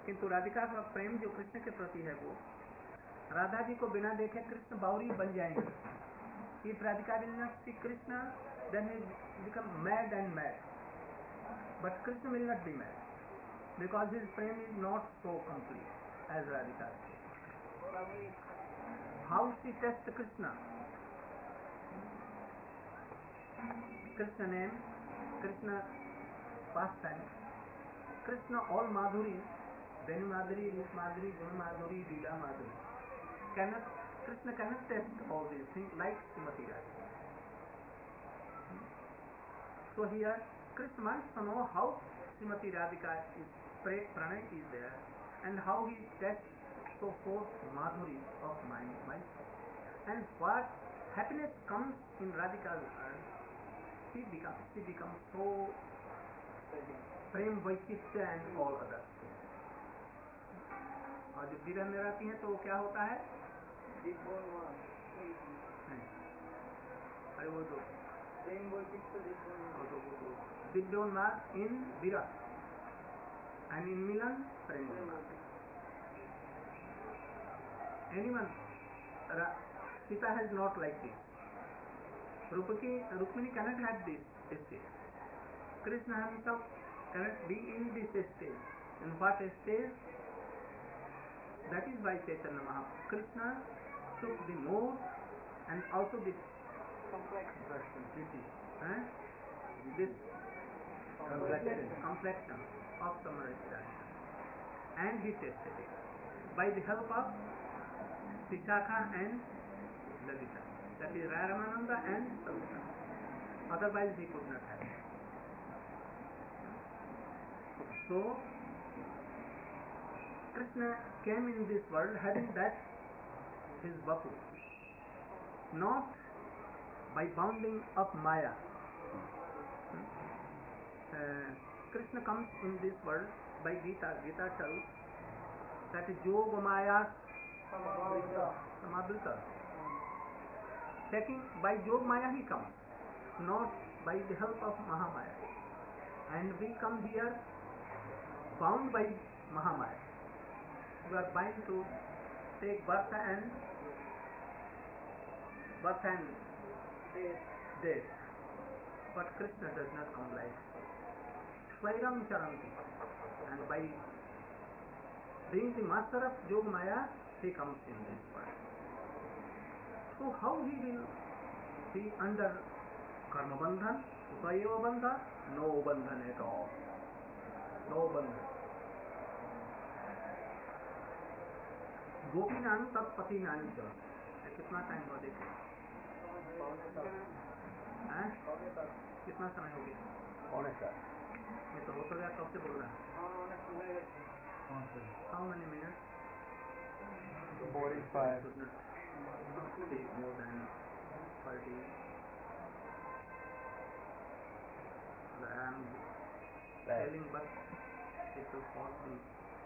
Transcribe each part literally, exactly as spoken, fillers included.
किंतु राधिका का प्रेम जो कृष्ण के प्रति है वो राधा जी को बिना देखे कृष्ण बाउरी बन जाएंगे. If Radhika will not see Krishna, then he will become mad and mad. But Krishna will not be mad because his prem is not so complete as Radhika. How she tests Krishna? Krishna name, Krishna pastime, Krishna all Madhuri, Venu Madhuri, Rup Madhuri, Guna Madhuri, Lila Madhuri. Cannot Krishna cannot test all these things like Srimati Radhika. So here Krishna wants to know how Srimati Radhika is, Pranay is there, and how he tests so forth Madhuri of mind, mind, and what happiness comes in Radhika's heart. She becomes, she becomes so Prem Vaishishya and all other things. और जब विरह में रहती हैं तो क्या होता है? अरे वो तो प्रेम विद्योन्माद इन विरह and in Milan Prem. Anyone, Sita has not like this. Rupaki, Rukmini cannot have this state. Krishna himself cannot be in this state. In what state? That is why Chaitanya Mahaprabhu, Krishna took the mood and also the complexion, eh? this complexion, complexion of Samarajita, and he tested it by the help of Vishakha and Lalita, that is Ramananda and Savita. Otherwise he could not have it. So Krishna came in this world having that his vapu, not by bounding of Maya. Uh, Krishna comes in this world by Gita. Gita tells that Yoga Maya Samabrita. Taking by Yoga Maya he comes, not by the help of Mahamaya. And we come here bound by Mahamaya. We are bound to take birth and birth and death. But Krishna does not come like Swairam Charanti. And by being the master of Yoga Maya, he comes in this world. So how he will be under Karma Bandhan, Upayeva Bandhan? No Bandhan at all. No Bandhan. गोपी नानु तब पति नानु चल. कितना time हो देखो? कितना समय हो गया? कौन है सर? ये तो हो तो गया, कब से बोल रहा है? How many minutes? forty-five. Should not take more than thirty. I am telling, but it will cost me.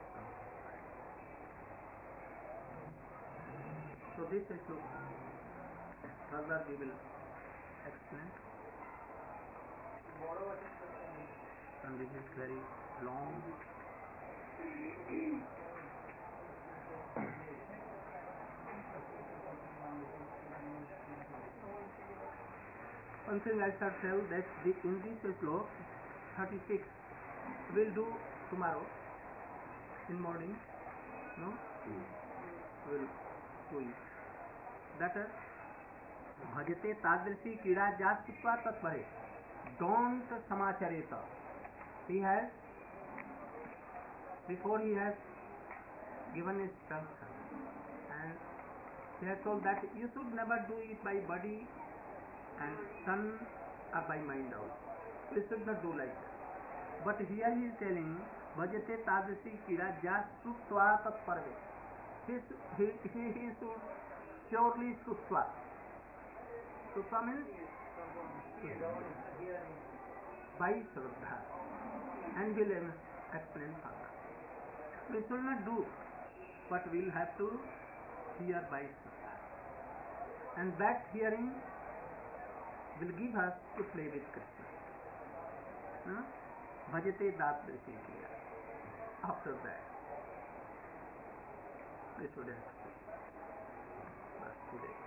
So this is to further we will explain. And this is very long. One thing I shall tell that the, in this slok thirty-six we will do tomorrow in morning. No? We will do it. That is Bhajate Tadrisi Kira Jasutva Tatpare. Don't Samachareta. He has, before he has given instruction, and he has told that you should never do it by body and son or by mind also. You should not do like that. But here he is telling Bhajate Tadrisi Kira Jasutva Tatpare. He, he, he, he should surely Sutva. Sutva means by Shraddha. And we will explain further. We should not do, but we will have to hear by Shraddha. And that hearing will give us to play with Krishna. Bhajate Datrisi Kriya. After that. This would have last two days.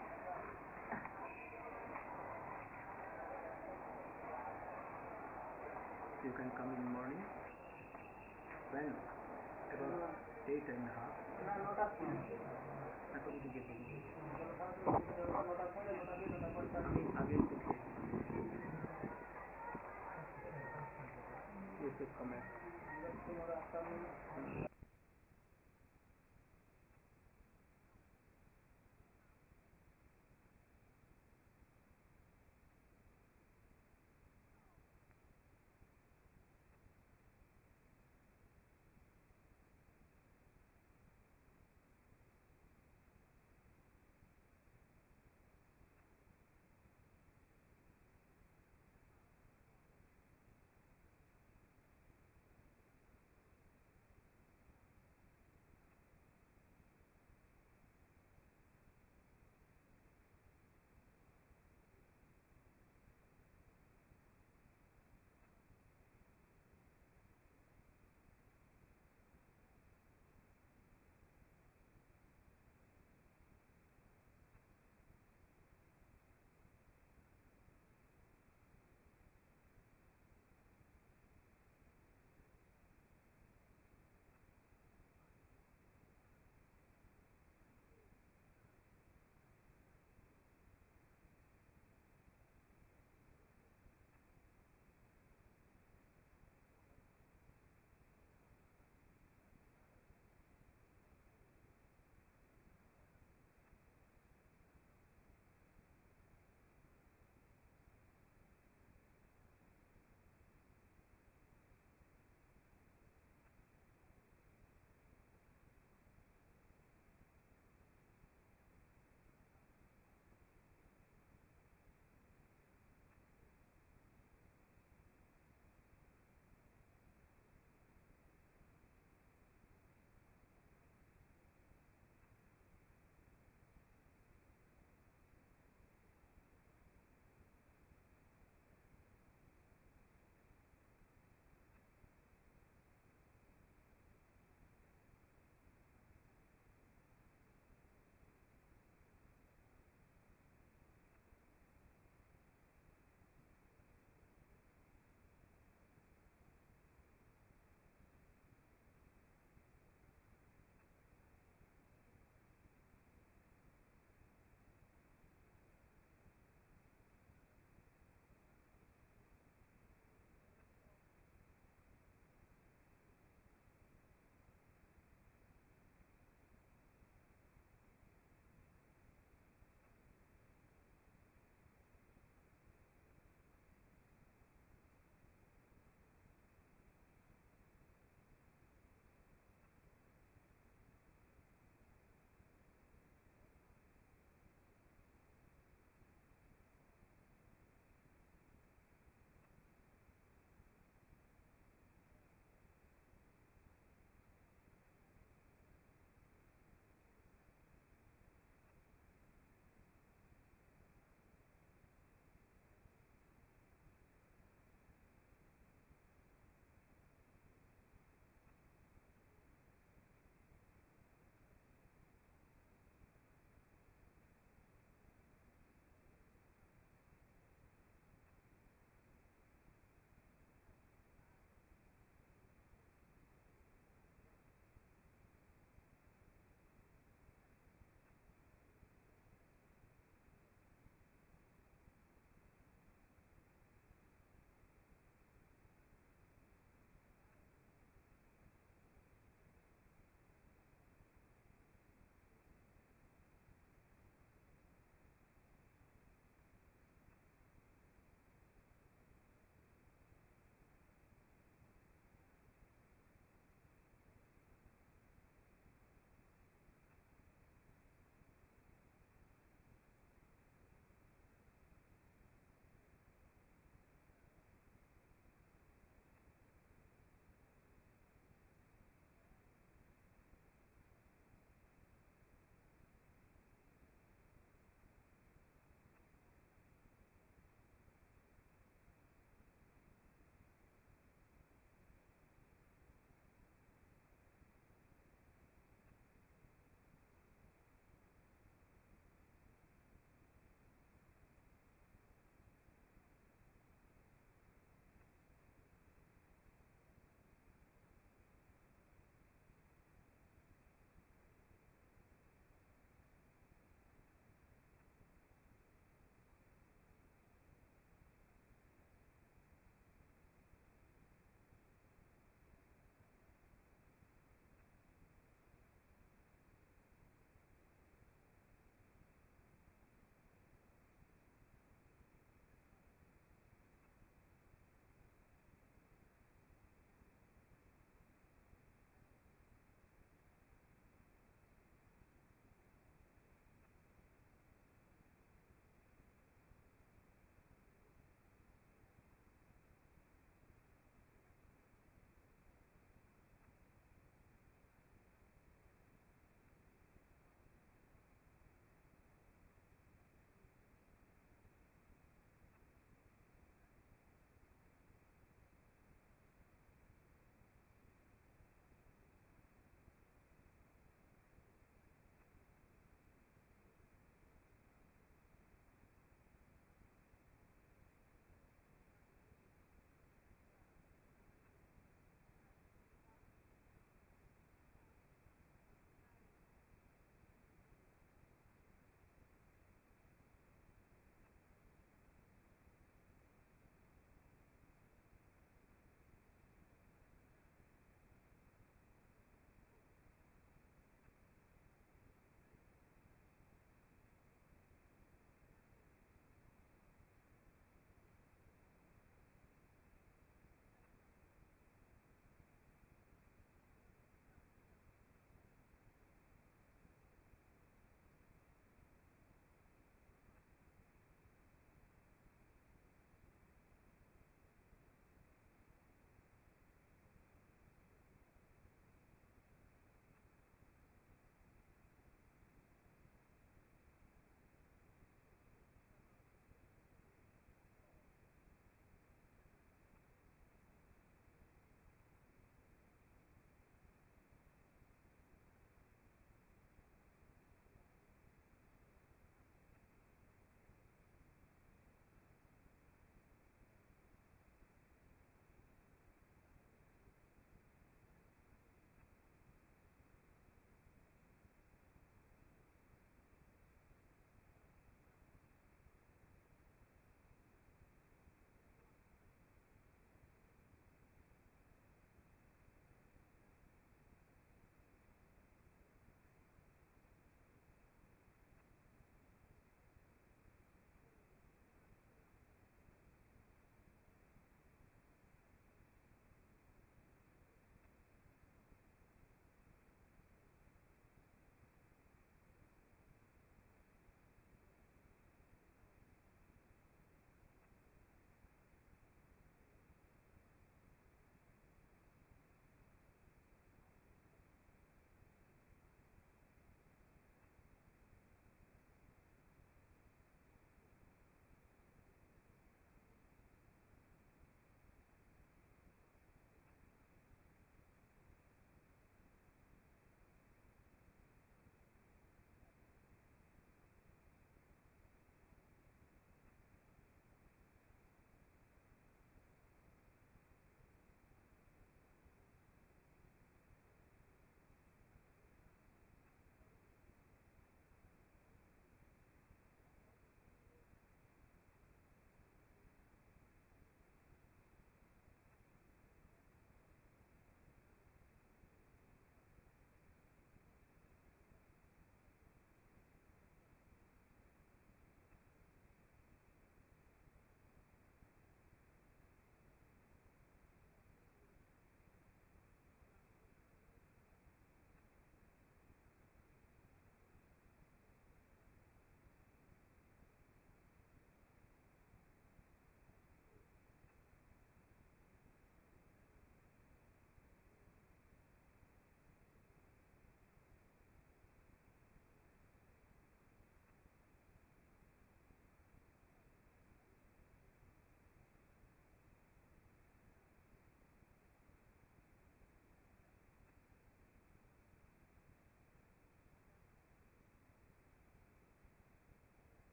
You can come in morning. When? About eight and a half. मैं तो मुझे get अभी अभी देखिए. You should come back.